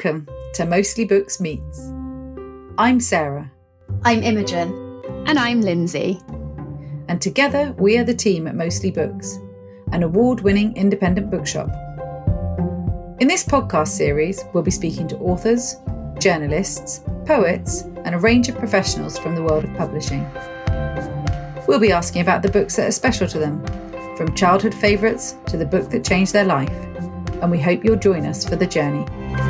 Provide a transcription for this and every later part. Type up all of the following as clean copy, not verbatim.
Welcome to Mostly Books Meets. I'm Sarah. I'm Imogen. And I'm Lindsay. And together we are the team at Mostly Books, an award-winning independent bookshop. In this podcast series, we'll be speaking to authors, journalists, poets, and a range of professionals from the world of publishing. We'll be asking about the books that are special to them, from childhood favourites to the book that changed their life, and we hope you'll join us for the journey.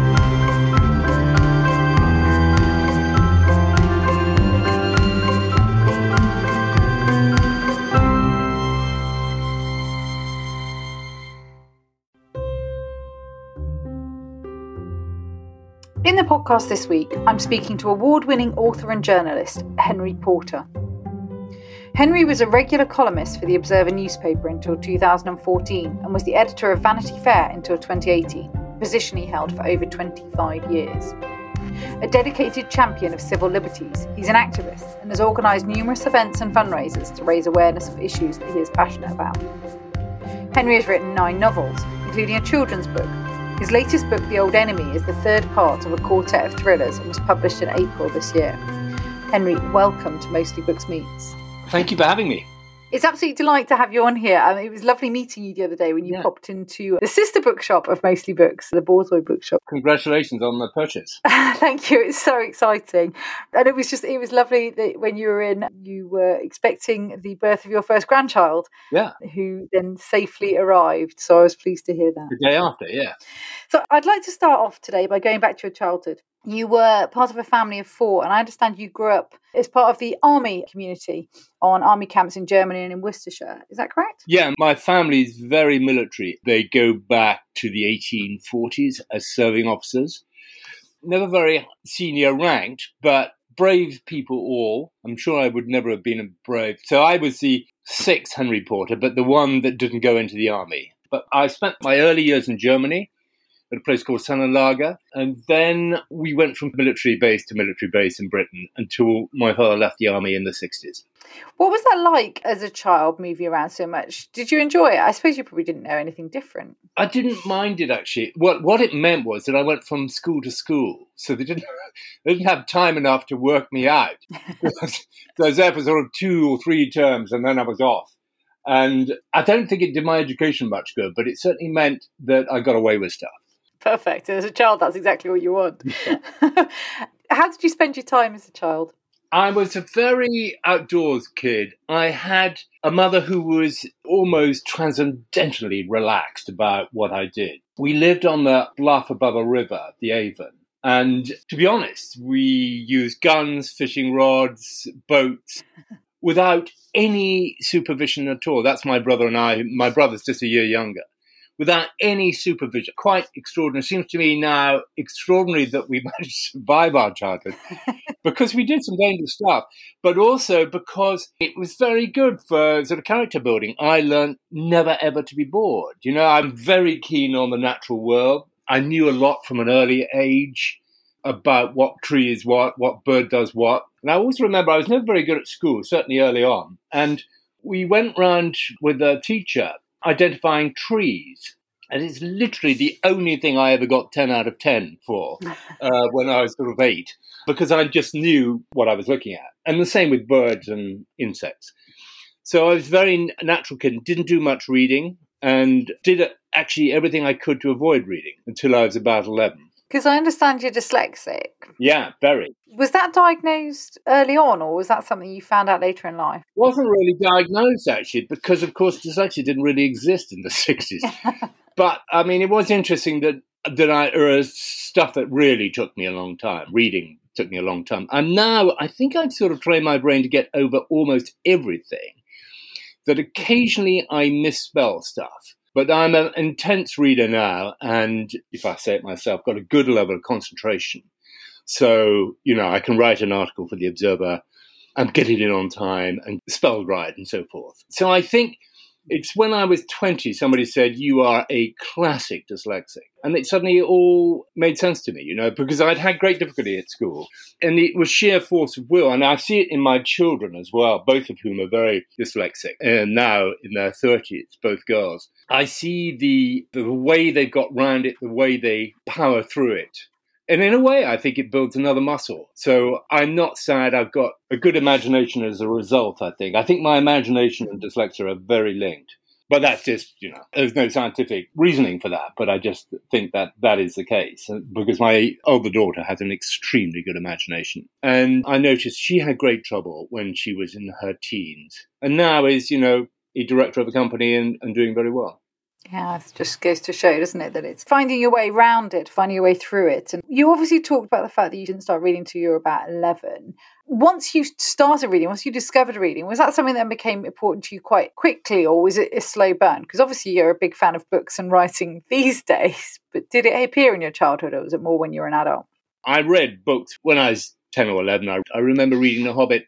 In the podcast this week, I'm speaking to award-winning author and journalist Henry Porter. Henry was a regular columnist for the Observer newspaper until 2014 and was the editor of Vanity Fair until 2018, a position he held for over 25 years. A dedicated champion of civil liberties, he's an activist and has organised numerous events and fundraisers to raise awareness of issues that he is passionate about. Henry has written 9 novels, including a children's book. His latest book, The Old Enemy, is the third part of a quartet of thrillers and was published in April this year. Henry, welcome to Mostly Books Meets. Thank you for having me. It's absolutely a delight to have you on here. It was lovely meeting you the other day when you popped into the sister bookshop of Mostly Books, the Borzoi bookshop. Congratulations on the purchase. Thank you. It's so exciting. And it was lovely that when you were in, you were expecting the birth of your first grandchild, who then safely arrived. So I was pleased to hear that. The day after, yeah. So I'd like to start off today by going back to your childhood. You were part of a family of 4, and I understand you grew up as part of the army community on army camps in Germany and in Worcestershire. Is that correct? Yeah, my family's very military. They go back to the 1840s as serving officers. Never very senior ranked, but brave people all. I'm sure I would never have been a brave. So I was the 6th Henry Porter, but the one that didn't go into the army. But I spent my early years in Germany, at a place called Sonnenlager, and then we went from military base to military base in Britain until my father left the army in the 60s. What was that like as a child, moving around so much? Did you enjoy it? I suppose you probably didn't know anything different. I didn't mind it, actually. What it meant was that I went from school to school, so they didn't have time enough to work me out. So I was there for sort of 2 or 3 terms, and then I was off. And I don't think it did my education much good, but it certainly meant that I got away with stuff. Perfect. As a child, that's exactly what you want. How did you spend your time as a child? I was a very outdoors kid. I had a mother who was almost transcendently relaxed about what I did. We lived on the bluff above a river, the Avon. And to be honest, we used guns, fishing rods, boats, without any supervision at all. That's my brother and I. My brother's just a year younger. Without any supervision. Quite extraordinary. It seems to me now extraordinary that we managed to survive our childhood because we did some dangerous stuff, but also because it was very good for sort of character building. I learned never ever to be bored. You know, I'm very keen on the natural world. I knew a lot from an early age about what tree is what bird does what. And I always remember I was never very good at school, certainly early on. And we went round with a teacher identifying trees. And it's literally the only thing I ever got 10 out of 10 for when I was sort of 8, because I just knew what I was looking at. And the same with birds and insects. So I was a very natural kid, didn't do much reading, and did actually everything I could to avoid reading until I was about 11. Because I understand you're dyslexic. Yeah, very. Was that diagnosed early on, or was that something you found out later in life? Wasn't really diagnosed, actually, because, of course, dyslexia didn't really exist in the 60s. But, I mean, it was interesting that there was stuff that really took me a long time. Reading took me a long time. And now I think I've sort of trained my brain to get over almost everything, that occasionally I misspell stuff. But I'm an intense reader now, and if I say it myself, got a good level of concentration. So, you know, I can write an article for the Observer and get it in on time and spelled right and so forth. So I think it's when I was 20, somebody said, you are a classic dyslexic. And it suddenly all made sense to me, you know, because I'd had great difficulty at school. And it was sheer force of will. And I see it in my children as well, both of whom are very dyslexic. And now in their 30s, both girls. I see the way they've got round it, the way they power through it. And in a way, I think it builds another muscle. So I'm not sad. I've got a good imagination as a result, I think. I think my imagination and dyslexia are very linked. But that's just, there's no scientific reasoning for that. But I just think that that is the case because my older daughter has an extremely good imagination. And I noticed she had great trouble when she was in her teens. And now is, a director of a company and doing very well. Yeah, it just goes to show, doesn't it, that it's finding your way around it, finding your way through it. And you obviously talked about the fact that you didn't start reading until you were about 11. Once you started reading, once you discovered reading, was that something that became important to you quite quickly, or was it a slow burn? Because obviously you're a big fan of books and writing these days, but did it appear in your childhood, or was it more when you were an adult? I read books when I was 10 or 11. I remember reading The Hobbit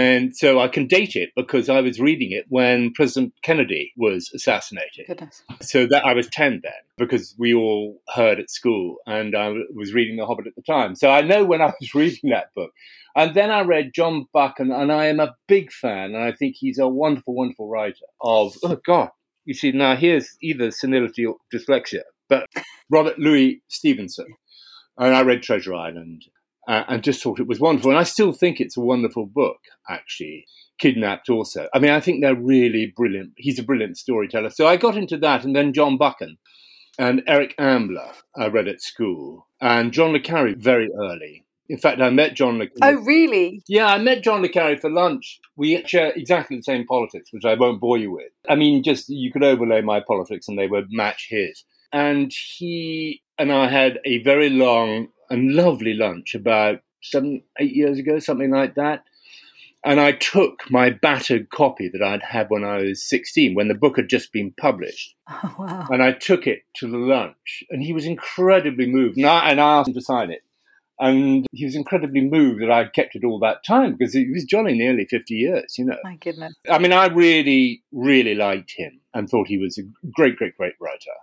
so I can date it because I was reading it when President Kennedy was assassinated. Goodness. So that I was 10 then because we all heard at school and I was reading The Hobbit at the time. So I know when I was reading that book. And then I read John Buchan, and I am a big fan, and I think he's a wonderful, wonderful writer of, you see, now here's either senility or dyslexia, but Robert Louis Stevenson. And I read Treasure Island. And just thought it was wonderful. And I still think it's a wonderful book, actually. Kidnapped also. I mean, I think they're really brilliant. He's a brilliant storyteller. So I got into that, and then John Buchan and Eric Ambler I read at school. And John le Carré very early. In fact, I met John le Carré. Oh, really? Yeah, I met John le Carré for lunch. We share exactly the same politics, which I won't bore you with. I mean, just you could overlay my politics and they would match his. And he and I had a very long and lovely lunch about 7-8 years ago, something like that. And I took my battered copy that I'd had when I was 16, when the book had just been published. Oh, wow. And I took it to the lunch. And he was incredibly moved. And I asked him to sign it. And he was incredibly moved that I'd kept it all that time because it was jolly nearly 50 years, My goodness. I mean, I really, really liked him and thought he was a great, great, great writer.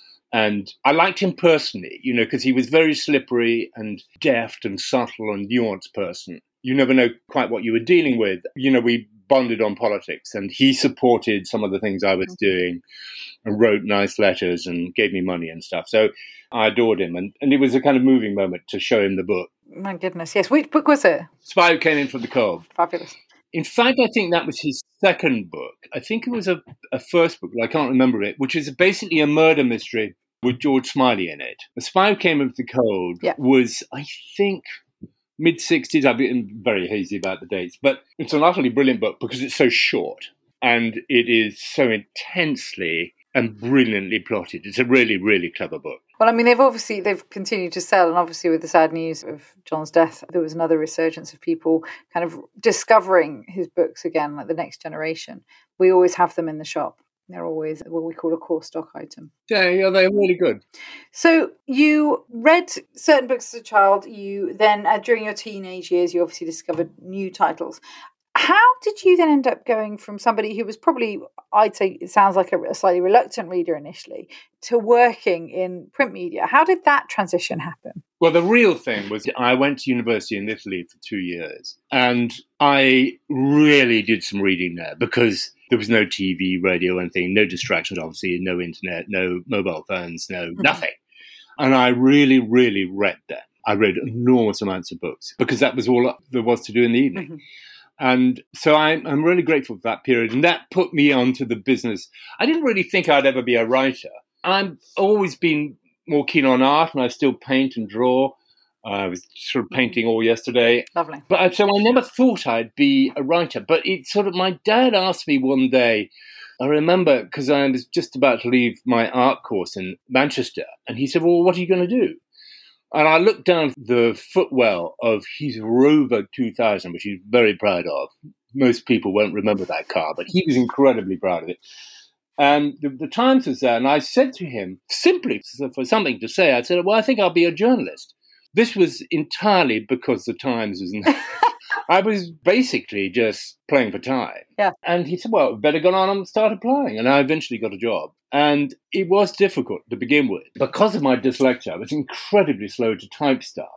And I liked him personally, because he was very slippery and deft and subtle and nuanced person. You never know quite what you were dealing with. We bonded on politics and he supported some of the things I was doing and wrote nice letters and gave me money and stuff. So I adored him. And it was a kind of moving moment to show him the book. My goodness, yes. Which book was it? Spy Who Came In From the Cold. Fabulous. In fact, I think that was his second book. I think it was a first book, but I can't remember it, which is basically a murder mystery with George Smiley in it. The Spy Who Came In From the Cold was, I think, mid-60s. I've been very hazy about the dates, but it's an utterly brilliant book because it's so short and it is so intensely and brilliantly plotted. It's a really, really clever book. Well, I mean, they've continued to sell, and obviously with the sad news of John's death, there was another resurgence of people kind of discovering his books again, like the next generation. We always have them in the shop. They're always what we call a core stock item. Yeah, they're really good. So you read certain books as a child. You then, during your teenage years, you obviously discovered new titles. How did you then end up going from somebody who was probably, I'd say, it sounds like a slightly reluctant reader initially, to working in print media? How did that transition happen? Well, the real thing was I went to university in Italy for 2 years, and I really did some reading there because there was no TV, radio, anything, no distractions, obviously, no internet, no mobile phones, nothing. And I really, really read them. I read enormous amounts of books because that was all there was to do in the evening. Mm-hmm. And so I'm really grateful for that period. And that put me onto the business. I didn't really think I'd ever be a writer. I've always been more keen on art, and I still paint and draw. I was sort of painting all yesterday. Lovely. But so I never thought I'd be a writer. But it sort of, my dad asked me one day, I remember, because I was just about to leave my art course in Manchester, and he said, well, what are you going to do? And I looked down the footwell of his Rover 2000, which he's very proud of. Most people won't remember that car, but he was incredibly proud of it. And the Times was there, and I said to him, simply for something to say, I said, well, I think I'll be a journalist. This was entirely because the Times was... I was basically just playing for time. Yeah. And he said, well, better go on and start applying. And I eventually got a job. And it was difficult to begin with. Because of my dyslexia, I was incredibly slow to type stuff.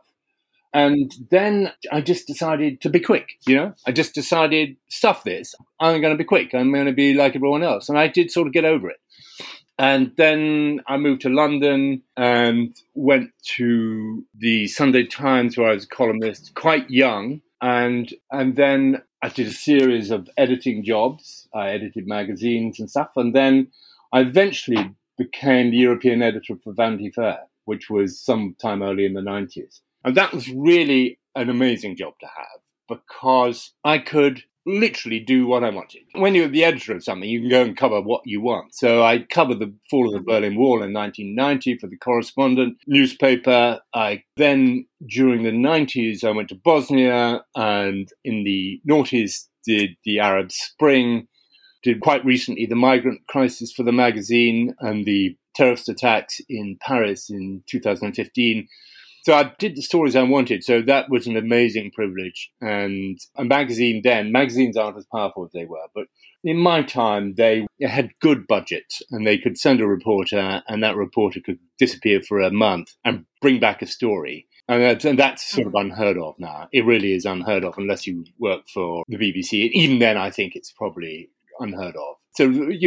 And then I just decided to be quick, I just decided, stuff this. I'm going to be quick. I'm going to be like everyone else. And I did sort of get over it. And then I moved to London and went to the Sunday Times, where I was a columnist, quite young. And then I did a series of editing jobs. I edited magazines and stuff. And then I eventually became the European editor for Vanity Fair, which was sometime early in the 90s. And that was really an amazing job to have, because I could literally do what I wanted. When you're the editor of something, you can go and cover what you want. So I covered the fall of the Berlin Wall in 1990 for the Correspondent newspaper. I then, during the 90s, I went to Bosnia, and in the noughties did the Arab Spring, did quite recently the migrant crisis for the magazine, and the terrorist attacks in Paris in 2015. So I did the stories I wanted. So that was an amazing privilege. And magazines aren't as powerful as they were. But in my time, they had good budgets, and they could send a reporter, and that reporter could disappear for a month and bring back a story. And that's sort of unheard of now. It really is unheard of unless you work for the BBC. Even then, I think it's probably unheard of. So,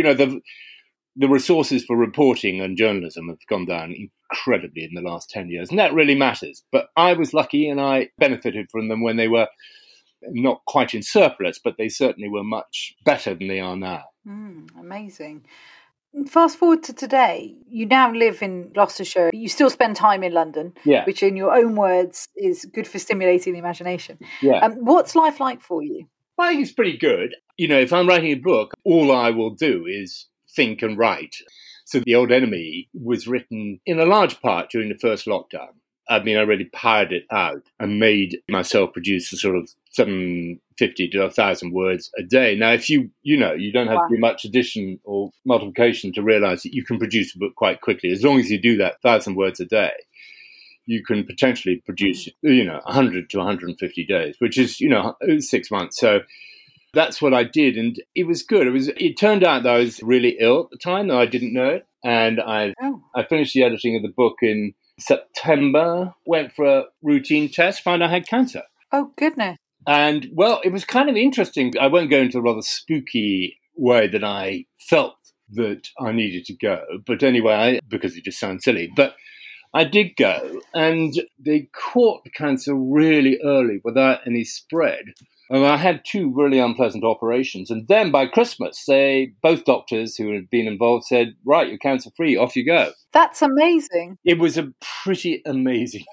the resources for reporting and journalism have gone down incredibly in the last 10 years, and that really matters. But I was lucky, and I benefited from them when they were not quite in surplus, but they certainly were much better than they are now. Amazing. Fast forward to today, you now live in Gloucestershire. You still spend time in London, which in your own words is good for stimulating the imagination. What's life like for you? I think it's pretty good. If I'm writing a book, all I will do is think and write. So The Old Enemy was written in a large part during the first lockdown. I really powered it out and made myself produce a sort of 750 to 1,000 words a day. Now, if you don't have to do much addition or multiplication to realize that you can produce a book quite quickly. As long as you do that 1,000 words a day, you can potentially produce, 100 to 150 days, which is, 6 months. So that's what I did, and it was good. It turned out that I was really ill at the time, though I didn't know it. And I finished the editing of the book in September, went for a routine test, found I had cancer. Oh, goodness. And, it was kind of interesting. I won't go into a rather spooky way that I felt that I needed to go. But anyway, because it just sounds silly. But I did go, and they caught the cancer really early without any spread. And I had 2 really unpleasant operations. And then by Christmas, both doctors who had been involved said, right, you're cancer-free, off you go. That's amazing. It was a pretty amazing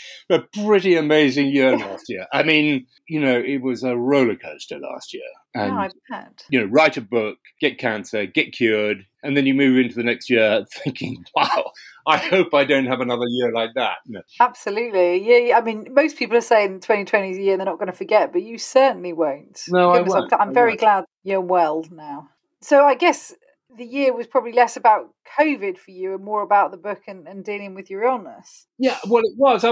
year last year. It was a roller coaster last year. And, I bet. Write a book, get cancer, get cured, and then you move into the next year thinking, wow, I hope I don't have another year like that. No. Absolutely. Yeah. Most people are saying 2020 is a year they're not going to forget, but you certainly won't. No, I won't. I'm very glad you're well now. So I guess the year was probably less about COVID for you and more about the book and dealing with your illness. Yeah, well, it was.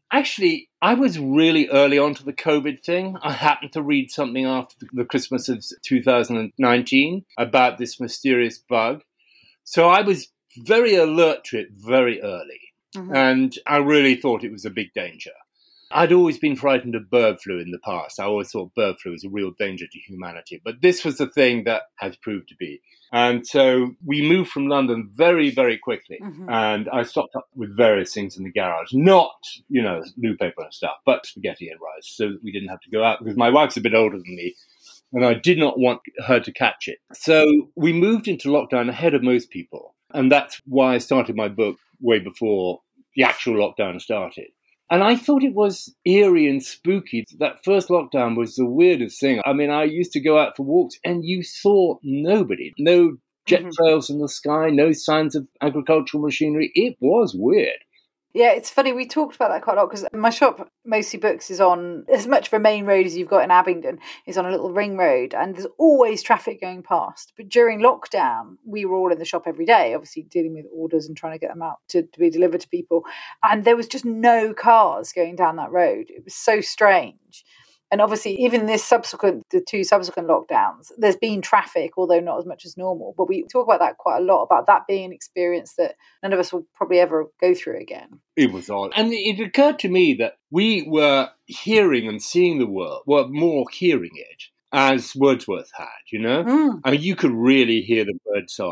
I was really early on to the COVID thing. I happened to read something after the Christmas of 2019 about this mysterious bug. So I was very alert to it very early. Mm-hmm. And I really thought it was a big danger. I'd always been frightened of bird flu in the past. I always thought bird flu was a real danger to humanity. But this was the thing that has proved to be. And so we moved from London very, very quickly. Mm-hmm. And I stocked up with various things in the garage. Not, new paper and stuff, but spaghetti and rice, so that we didn't have to go out. Because my wife's a bit older than me, and I did not want her to catch it. So we moved into lockdown ahead of most people. And that's why I started my book way before the actual lockdown started. And I thought it was eerie and spooky. That first lockdown was the weirdest thing. I used to go out for walks and you saw nobody. No jet trails in the sky, no signs of agricultural machinery. It was weird. Yeah, it's funny. We talked about that quite a lot because my shop, Mostly Books, is on as much of a main road as you've got in Abingdon, is on a little ring road, and there's always traffic going past. But during lockdown, we were all in the shop every day, obviously dealing with orders and trying to get them out to be delivered to people. And there was just no cars going down that road. It was so strange. And obviously, even the 2 subsequent lockdowns, there's been traffic, although not as much as normal. But we talk about that quite a lot, about that being an experience that none of us will probably ever go through again. It was odd. And it occurred to me that we were hearing and seeing the world, more hearing it, as Wordsworth had, you could really hear the bird song.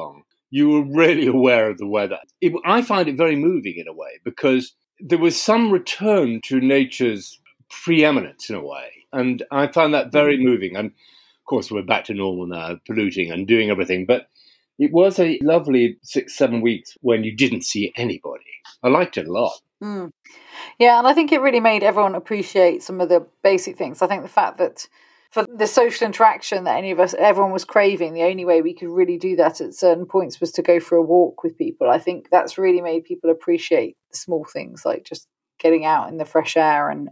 you were really aware of the weather. I find it very moving in a way, because there was some return to nature's preeminence in a way. And I found that very moving. And of course, we're back to normal now, polluting and doing everything. But it was a lovely 6-7 weeks when you didn't see anybody. I liked it a lot. Mm. Yeah, and I think it really made everyone appreciate some of the basic things. I think the fact that for the social interaction that everyone was craving, the only way we could really do that at certain points was to go for a walk with people. I think that's really made people appreciate the small things, like just getting out in the fresh air and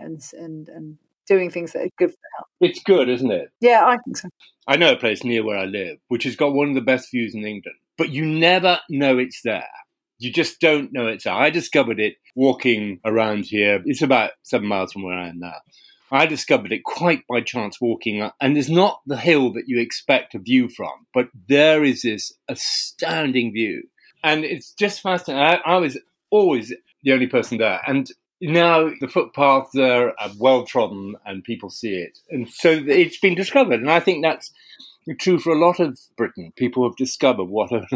doing things that are good for health. It's good, isn't it? Yeah, I think so. I know a place near where I live, which has got one of the best views in England, but you never know it's there. You just don't know it's there. I discovered it walking around here. It's about 7 miles from where I am now. I discovered it quite by chance walking up, and there's not the hill that you expect a view from, but there is this astounding view. And it's just fascinating. I was always the only person there. And now the footpaths are well trodden and people see it. And so it's been discovered. And I think that's true for a lot of Britain. People have discovered what an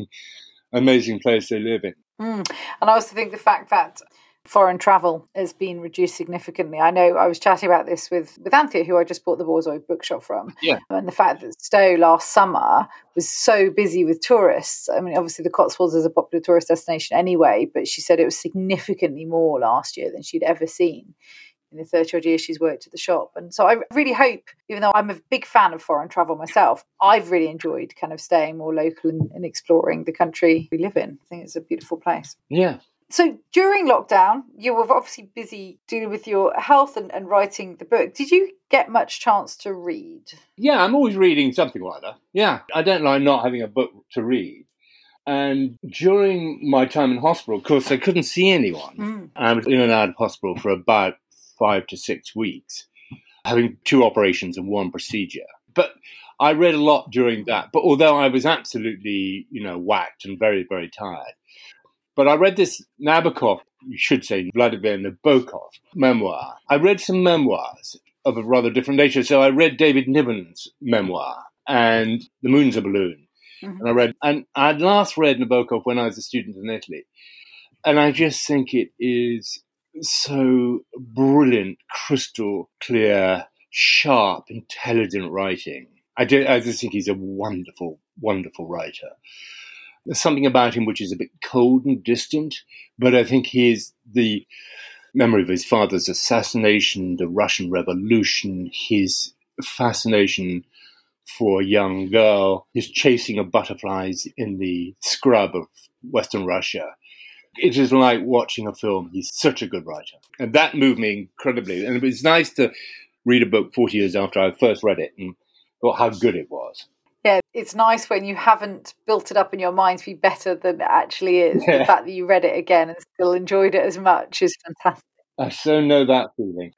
amazing place they live in. And I also think the fact that foreign travel has been reduced significantly. I know I was chatting about this with Anthea, who I just bought the Borzoi bookshop from. Yeah. And the fact that Stowe last summer was so busy with tourists. I mean, obviously the Cotswolds is a popular tourist destination anyway, but she said it was significantly more last year than she'd ever seen in the 30 odd years she's worked at the shop. And so I really hope, even though I'm a big fan of foreign travel myself, I've really enjoyed kind of staying more local and exploring the country we live in. I think it's a beautiful place. Yeah. So during lockdown, you were obviously busy dealing with your health and writing the book. Did you get much chance to read? Yeah, I'm always reading something like that. Yeah, I don't like not having a book to read. And during my time in hospital, of course, I couldn't see anyone. I was in and out of hospital for about 5 to 6 weeks, having 2 operations and 1 procedure. But I read a lot during that. But although I was absolutely, whacked and very, very tired. But I read this Nabokov, you should say Vladimir Nabokov memoir. I read some memoirs of a rather different nature. So I read David Niven's memoir and The Moon's a Balloon. Mm-hmm. And I'd last read Nabokov when I was a student in Italy. And I just think it is so brilliant, crystal clear, sharp, intelligent writing. I just think he's a wonderful, wonderful writer. There's something about him which is a bit cold and distant, but I think the memory of his father's assassination, the Russian Revolution, his fascination for a young girl, his chasing of butterflies in the scrub of Western Russia. It is like watching a film. He's such a good writer. And that moved me incredibly. And it was nice to read a book 40 years after I first read it and thought how good it was. Yeah, it's nice when you haven't built it up in your mind to be better than it actually is. Yeah. The fact that you read it again and still enjoyed it as much is fantastic. I so know that feeling.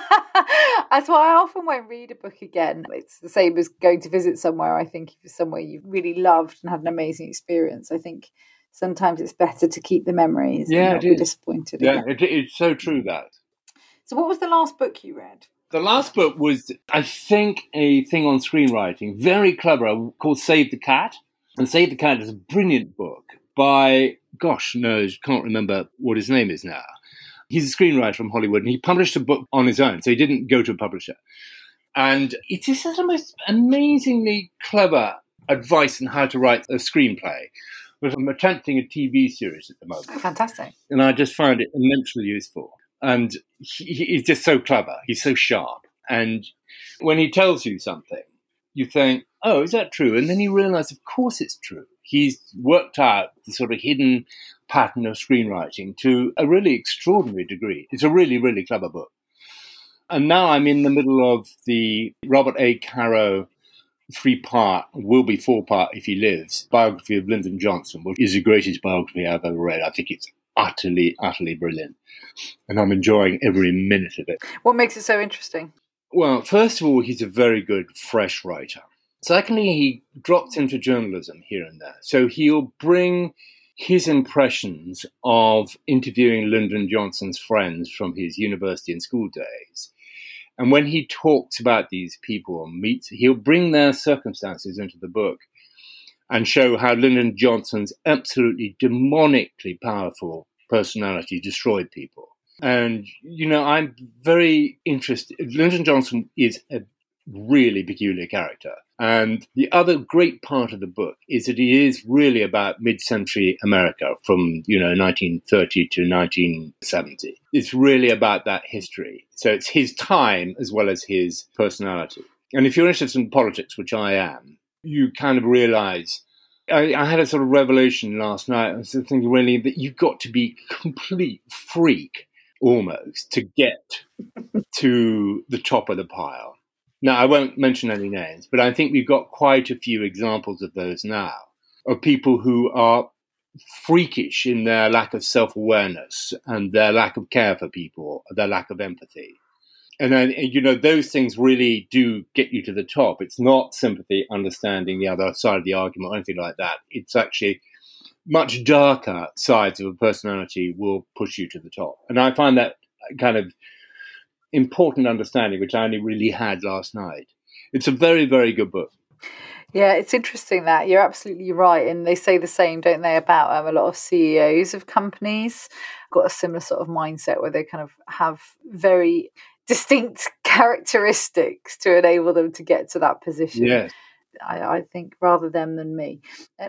That's why I often won't read a book again. It's the same as going to visit somewhere. I think if it's somewhere you've really loved and had an amazing experience, I think sometimes it's better to keep the memories and not be disappointed. Yeah, it's so true that. So what was the last book you read? The last book was, I think, a thing on screenwriting, very clever, called Save the Cat. And Save the Cat is a brilliant book by, can't remember what his name is now. He's a screenwriter from Hollywood, and he published a book on his own, so he didn't go to a publisher. And it is the most amazingly clever advice on how to write a screenplay. I'm attempting a TV series at the moment. Oh, fantastic. And I just found it immensely useful. And he's just so clever. He's so sharp. And when he tells you something, you think, oh, is that true? And then you realize, of course it's true. He's worked out the sort of hidden pattern of screenwriting to a really extraordinary degree. It's a really, really clever book. And now I'm in the middle of the Robert A. Caro 3-part, will be 4-part if he lives, biography of Lyndon Johnson, which is the greatest biography I've ever read. I think it's utterly, utterly brilliant. And I'm enjoying every minute of it. What makes it so interesting? Well, first of all, he's a very good, fresh writer. Secondly, he drops into journalism here and there. So he'll bring his impressions of interviewing Lyndon Johnson's friends from his university and school days. And when he talks about these people or meets, he'll bring their circumstances into the book. and show how Lyndon Johnson's absolutely demonically powerful personality destroyed people. And, I'm very interested. Lyndon Johnson is a really peculiar character. And the other great part of the book is that he is really about mid-century America from, 1930 to 1970. It's really about that history. So it's his time as well as his personality. And if you're interested in politics, which I am, you kind of realize, I had a sort of revelation last night. I was thinking really that you've got to be a complete freak almost to get to the top of the pile. Now, I won't mention any names, but I think we've got quite a few examples of those now, of people who are freakish in their lack of self-awareness and their lack of care for people, their lack of empathy. And then, those things really do get you to the top. It's not sympathy, understanding the other side of the argument or anything like that. It's actually much darker sides of a personality will push you to the top. And I find that kind of important understanding, which I only really had last night. It's a very, very good book. Yeah, it's interesting that you're absolutely right. And they say the same, don't they, about a lot of CEOs of companies got a similar sort of mindset where they kind of have very distinct characteristics to enable them to get to that position. Yes. I think rather them than me, and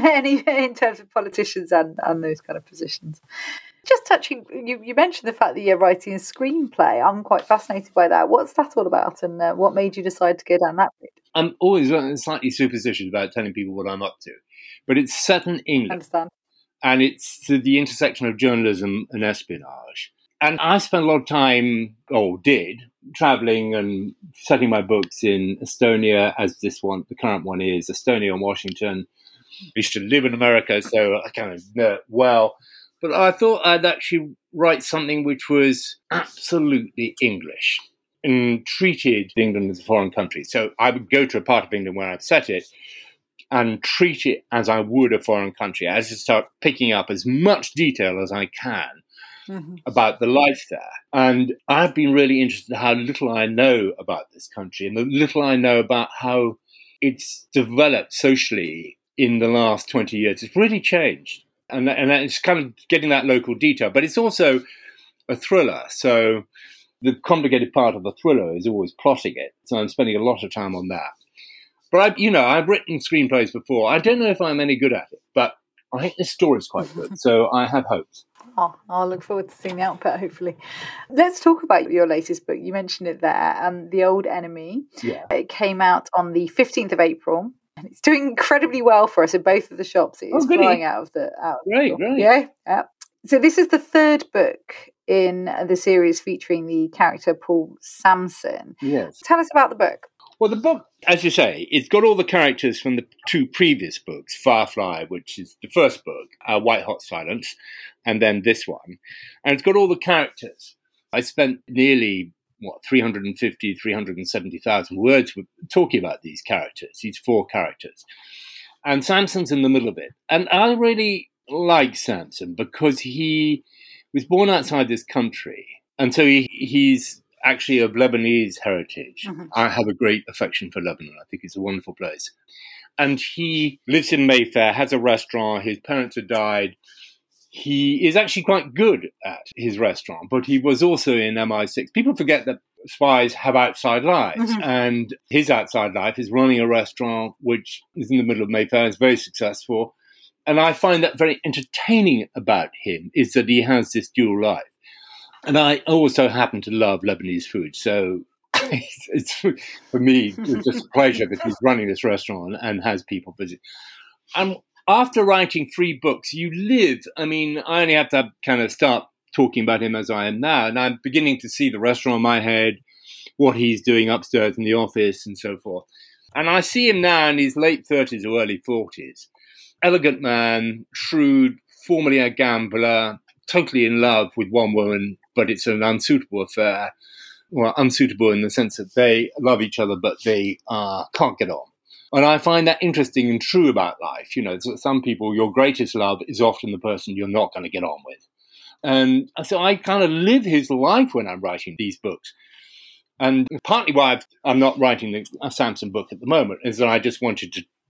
in terms of politicians and those kind of positions. Just touching, you mentioned the fact that you're writing a screenplay. I'm quite fascinated by that. What's that all about, and what made you decide to go down that route? I'm always slightly superstitious about telling people what I'm up to, but it's set in England. I understand. And it's the intersection of journalism and espionage. And I spent a lot of time, traveling and setting my books in Estonia, as the current one is, Estonia and Washington. I used to live in America, so I kind of know it well. But I thought I'd actually write something which was absolutely English and treated England as a foreign country. So I would go to a part of England where I've set it and treat it as I would a foreign country. I just start picking up as much detail as I can about the life there. And I've been really interested in how little I know about this country and the little I know about how it's developed socially in the last 20 years. It's really changed. And it's kind of getting that local detail. But it's also a thriller. So the complicated part of the thriller is always plotting it. So I'm spending a lot of time on that. But I've written screenplays before. I don't know if I'm any good at it, but I think this story's quite good. So I have hopes. Oh, I'll look forward to seeing the output, hopefully. Let's talk about your latest book. You mentioned it there, The Old Enemy. Yeah. It came out on the 15th of April, and it's doing incredibly well for us in both of the shops. It is flying out of the Great. Yeah. So this is the third book in the series featuring the character Paul Sampson. Yes. Tell us about the book. Well, the book, as you say, it's got all the characters from the two previous books, Firefly, which is the first book, White Hot Silence, and then this one. And it's got all the characters. I spent nearly, 370,000 words talking about these characters, these four characters. And Sampson's in the middle of it. And I really like Sampson because he was born outside this country. And so he's actually of Lebanese heritage. Mm-hmm. I have a great affection for Lebanon. I think it's a wonderful place. And he lives in Mayfair, has a restaurant. His parents have died. He is actually quite good at his restaurant, but he was also in MI6. People forget that spies have outside lives, and his outside life is running a restaurant which is in the middle of Mayfair. It's very successful. And I find that very entertaining about him is that he has this dual life. And I also happen to love Lebanese food. So it's for me, it's just a pleasure that he's running this restaurant and has people visit. And after writing 3 books, I only have to kind of start talking about him as I am now. And I'm beginning to see the restaurant in my head, what he's doing upstairs in the office and so forth. And I see him now in his late 30s or early 40s. Elegant man, shrewd, formerly a gambler, totally in love with one woman, but it's an unsuitable affair. Well, unsuitable in the sense that they love each other, but they can't get on. And I find that interesting and true about life. Some people, your greatest love is often the person you're not going to get on with. And so I kind of live his life when I'm writing these books. And partly why I'm not writing a Sampson book at the moment is that I just wanted to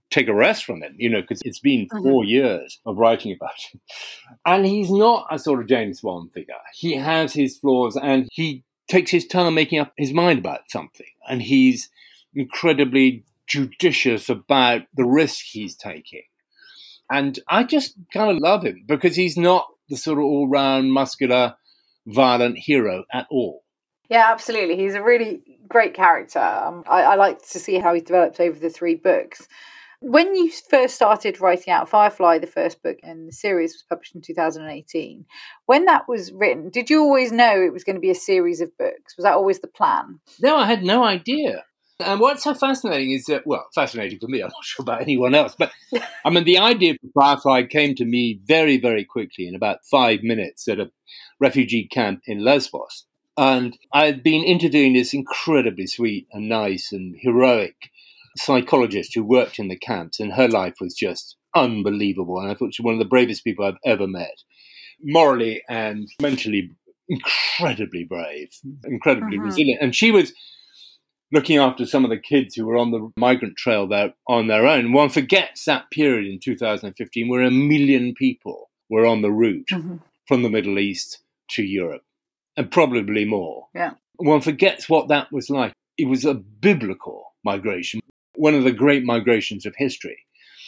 take a rest from it, because it's been 4 years of writing about it. And he's not a sort of James Bond figure. He has his flaws, and he takes his time making up his mind about something. And he's incredibly judicious about the risk he's taking. And I just kind of love him because he's not the sort of all-round muscular, violent hero at all. Yeah, absolutely. He's a really great character. I like to see how he's developed over the 3 books. When you first started writing out Firefly, the first book in the series was published in 2018. When that was written, did you always know it was going to be a series of books? Was that always the plan? No, I had no idea. And what's so fascinating is that, well, fascinating for me, I'm not sure about anyone else, but I mean, the idea for Firefly came to me very, very quickly in about 5 minutes at a refugee camp in Lesbos. And I'd been interviewing this incredibly sweet and nice and heroic psychologist who worked in the camps, and her life was just unbelievable. And I thought she was one of the bravest people I've ever met. Morally and mentally incredibly brave, incredibly resilient. And she was looking after some of the kids who were on the migrant trail there on their own. One forgets that period in 2015 where 1 million people were on the route from the Middle East to Europe, and probably more. Yeah. One forgets what that was like. It was a biblical migration, one of the great migrations of history.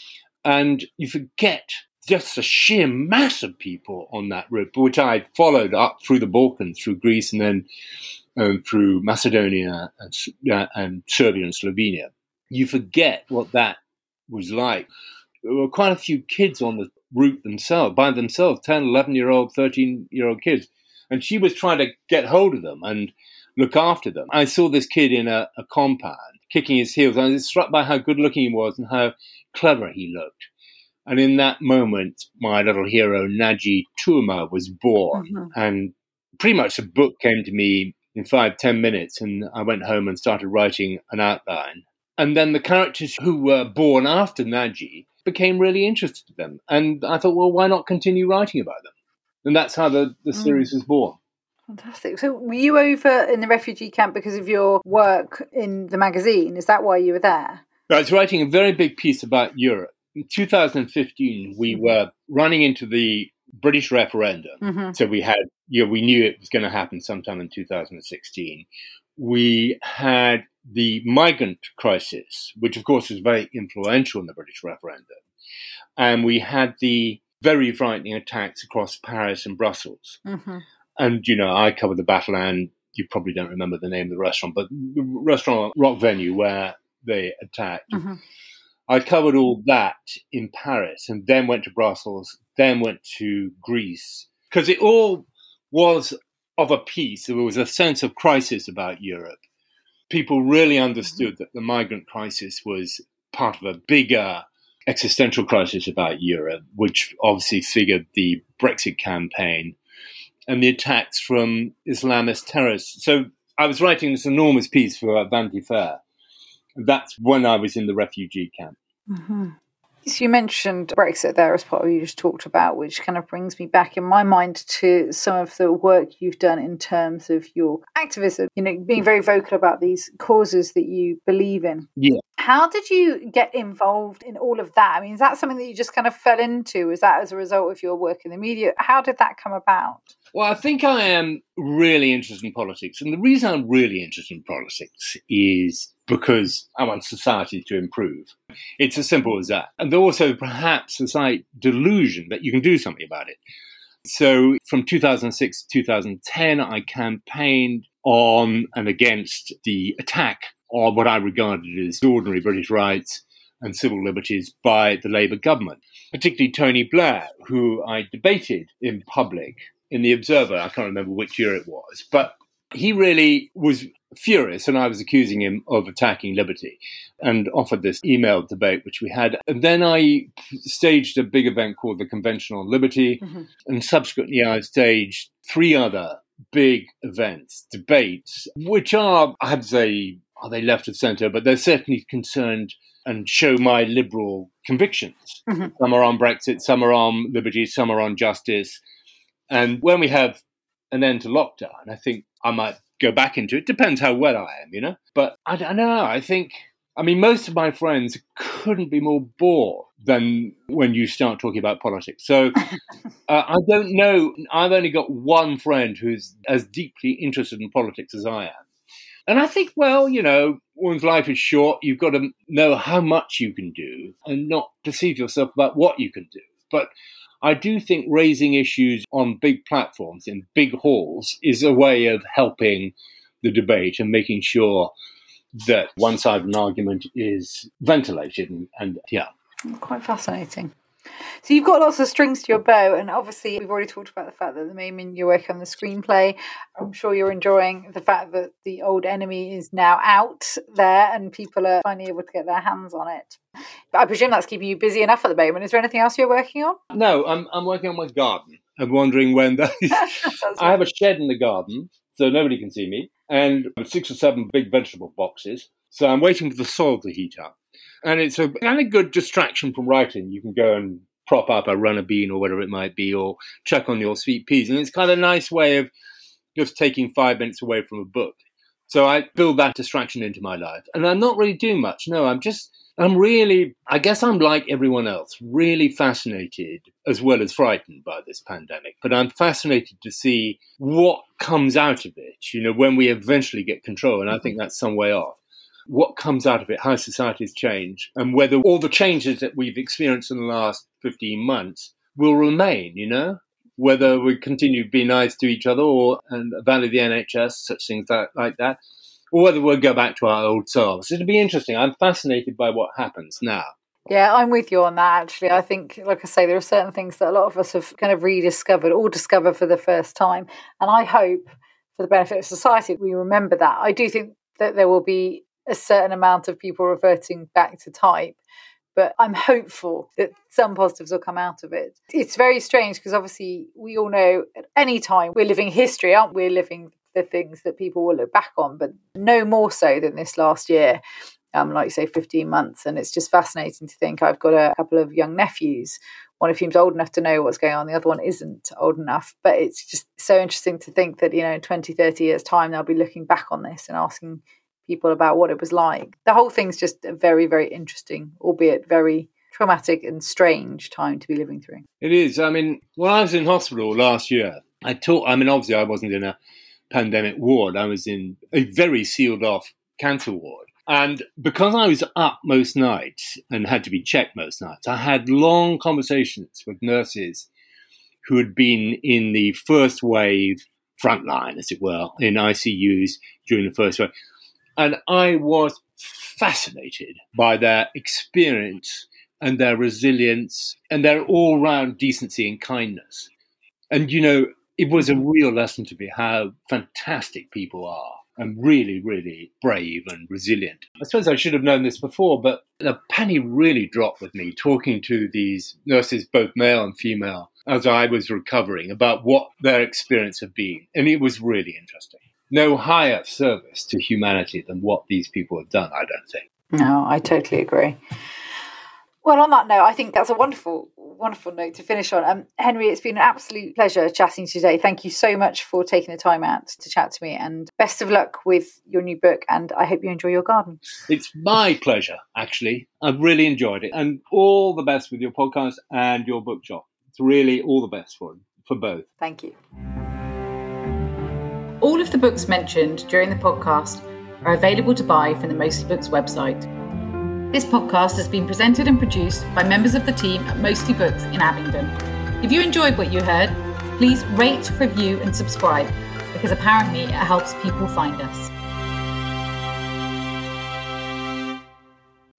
And you forget just the sheer mass of people on that route, which I followed up through the Balkans, through Greece, and then through Macedonia and Serbia and Slovenia. You forget what that was like. There were quite a few kids on the route by themselves, 10, 11-year-old, 13-year-old kids. And she was trying to get hold of them and look after them. I saw this kid in a compound kicking his heels. I was struck by how good looking he was and how clever he looked. And in that moment, my little hero, Naji Touma, was born. And pretty much the book came to me in 5-10 minutes, and I went home and started writing an outline. And then the characters who were born after Naji became really interested in them. And I thought, well, why not continue writing about them? And that's how the series was born. Fantastic. So were you over in the refugee camp because of your work in the magazine? Is that why you were there? I was writing a very big piece about Europe. In 2015, we were running into the British referendum. So we knew it was going to happen sometime in 2016. We had the migrant crisis, which of course was very influential in the British referendum. And we had the very frightening attacks across Paris and Brussels. And, I covered the battle, and you probably don't remember the name of the restaurant, but the restaurant Rock Venue where they attacked. I covered all that in Paris, and then went to Brussels, then went to Greece, because it all was of a piece. There was a sense of crisis about Europe. People really understood that the migrant crisis was part of a bigger existential crisis about Europe, which obviously figured the Brexit campaign and the attacks from Islamist terrorists. So I was writing this enormous piece for Vanity Fair. That's when I was in the refugee camp. So you mentioned Brexit there as part of what you just talked about, which kind of brings me back in my mind to some of the work you've done in terms of your activism, being very vocal about these causes that you believe in. Yeah. How did you get involved in all of that? I mean, is that something that you just kind of fell into? Was that as a result of your work in the media? How did that come about? Well, I think I am really interested in politics. And the reason I'm really interested in politics is because I want society to improve. It's as simple as that. And also perhaps a slight delusion that you can do something about it. So from 2006 to 2010, I campaigned on and against the attack on what I regarded as ordinary British rights and civil liberties by the Labour government, particularly Tony Blair, who I debated in public in The Observer. I can't remember which year it was, but he really was furious, and I was accusing him of attacking liberty, and offered this email debate, which we had. And then I staged a big event called the Convention on Liberty, and subsequently I staged 3 other big events, debates, which are, I'd say, are they left of centre, but they're certainly concerned and show my liberal convictions. Some are on Brexit, some are on liberty, some are on justice. And when we have an end to lockdown, I think I might go back into it. Depends how well I am, But I don't know. I think I mean, most of my friends couldn't be more bored than when you start talking about politics. So I don't know. I've only got one friend who's as deeply interested in politics as I am. And I think, well, one's life is short. You've got to know how much you can do and not deceive yourself about what you can do. But I do think raising issues on big platforms in big halls is a way of helping the debate and making sure that one side of an argument is ventilated. And Quite fascinating. So you've got lots of strings to your bow, and obviously we've already talked about the fact that at the moment you're working on the screenplay. I'm sure you're enjoying the fact that The Old Enemy is now out there and people are finally able to get their hands on it. But I presume that's keeping you busy enough at the moment. Is there anything else you're working on? No, I'm working on my garden. I'm wondering when I have a shed in the garden, so nobody can see me, and 6 or 7 big vegetable boxes. So I'm waiting for the soil to heat up. And it's a kind of good distraction from writing. You can go and prop up a runner bean or whatever it might be, or check on your sweet peas. And it's kind of a nice way of just taking 5 minutes away from a book. So I build that distraction into my life. And I'm not really doing much. No, I'm really, I guess I'm like everyone else, really fascinated as well as frightened by this pandemic. But I'm fascinated to see what comes out of it, when we eventually get control. And I think that's some way off. What comes out of it, how societies change, and whether all the changes that we've experienced in the last 15 months will remain, whether we continue to be nice to each other and value the NHS, such things like that, or whether we'll go back to our old selves. It'll be interesting. I'm fascinated by what happens now. Yeah, I'm with you on that, actually. I think, like I say, there are certain things that a lot of us have kind of rediscovered or discovered for the first time. And I hope, for the benefit of society, we remember that. I do think that there will be a certain amount of people reverting back to type, but I'm hopeful that some positives will come out of it. It's very strange because obviously we all know at any time we're living history, aren't we? We're living the things that people will look back on, but no more so than this last year, like you say, 15 months. And it's just fascinating to think I've got a couple of young nephews, one of whom's old enough to know what's going on, the other one isn't old enough. But it's just so interesting to think that, in 20, 30 years' time, they'll be looking back on this and asking people about what it was like. The whole thing's just a very, very interesting, albeit very traumatic and strange time to be living through. It is. I mean, when I was in hospital last year, obviously I wasn't in a pandemic ward. I was in a very sealed off cancer ward. And because I was up most nights and had to be checked most nights, I had long conversations with nurses who had been in the first wave frontline, as it were, in ICUs during the first wave. And I was fascinated by their experience and their resilience and their all-round decency and kindness. And, it was a real lesson to me how fantastic people are and really, really brave and resilient. I suppose I should have known this before, but the penny really dropped with me talking to these nurses, both male and female, as I was recovering about what their experience had been. And it was really interesting. No higher service to humanity than what these people have done, I don't think. No, I totally agree. Well, on that note, I think that's a wonderful, wonderful note to finish on. Henry, it's been an absolute pleasure chatting to you today. Thank you so much for taking the time out to chat to me, and best of luck with your new book, and I hope you enjoy your garden. It's my pleasure, actually. I've really enjoyed it, and all the best with your podcast and your bookshop. It's really all the best for both. Thank you. All of the books mentioned during the podcast are available to buy from the Mostly Books website. This podcast has been presented and produced by members of the team at Mostly Books in Abingdon. If you enjoyed what you heard, please rate, review and subscribe, because apparently it helps people find us.